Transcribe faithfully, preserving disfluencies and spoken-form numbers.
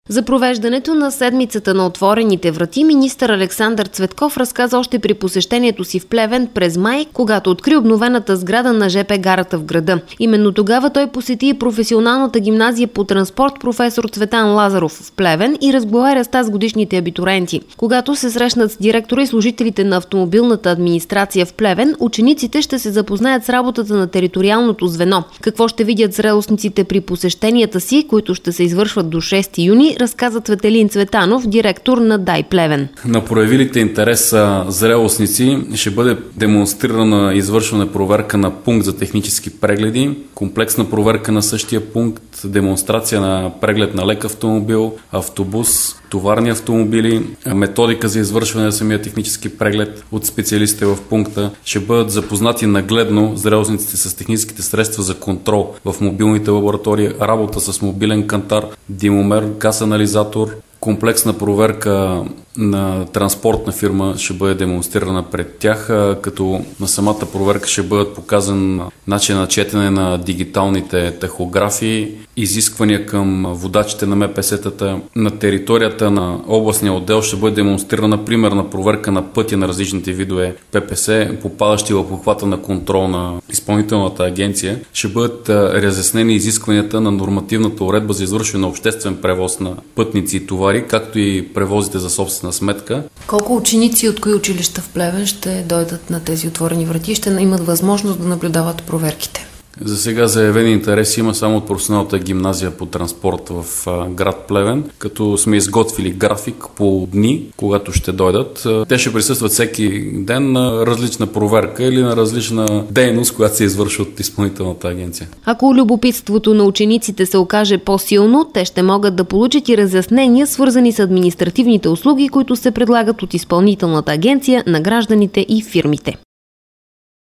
За провеждането на седмицата на отворените врати министър Александър Цветков разказа още при посещението си в Плевен през май, когато откри обновената сграда на жп гарата в града. Именно тогава той посети професионалната гимназия по транспорт професор Цветан Лазаров в Плевен и разговаря с тази годишните абитуриенти. Когато се срещнат с директора и служителите на автомобилната администрация в Плевен, учениците ще се запознаят с работата на териториалното звено. Какво ще видят зрелостниците при посещенията си, които ще се извършват до шести юни, разказа Цветелин Цветанов, директор на дай Плевен. На проявилите интереса зрелостници ще бъде демонстрирана извършване проверка на пункт за технически прегледи, комплексна проверка на същия пункт, демонстрация на преглед на лек автомобил, автобус, товарни автомобили, методика за извършване на самия технически преглед от специалистите в пункта. Ще бъдат запознати нагледно зрелостниците с техническите средства за контрол в мобилните лаборатории, работа с мобилен кантар, димомер, газ анализатор. Комплексна проверка на транспортна фирма ще бъде демонстрирана пред тях, като на самата проверка ще бъдат показан начин на четене на дигиталните тахографии, изисквания към водачите на ем пе ес-тата. На територията на областния отдел ще бъде демонстрирана примерна проверка на пътя на различните видове пе пе ес, попадащи в обхвата на контрол на изпълнителната агенция. Ще бъдат разяснени изискванията на нормативната уредба за извършване на обществен превоз на пътници и товари, както и превозите за собствена сметка. Колко ученици от кои училища в Плевен ще дойдат на тези отворени врати и ще имат възможност да наблюдават проверките? За сега заявени интереси има само от професионалната гимназия по транспорт в а, град Плевен, като сме изготвили график по дни, когато ще дойдат. Те ще присъстват всеки ден на различна проверка или на различна дейност, която се извършва от изпълнителната агенция. Ако любопитството на учениците се окаже по-силно, те ще могат да получат и разяснения, свързани с административните услуги, които се предлагат от изпълнителната агенция на гражданите и фирмите.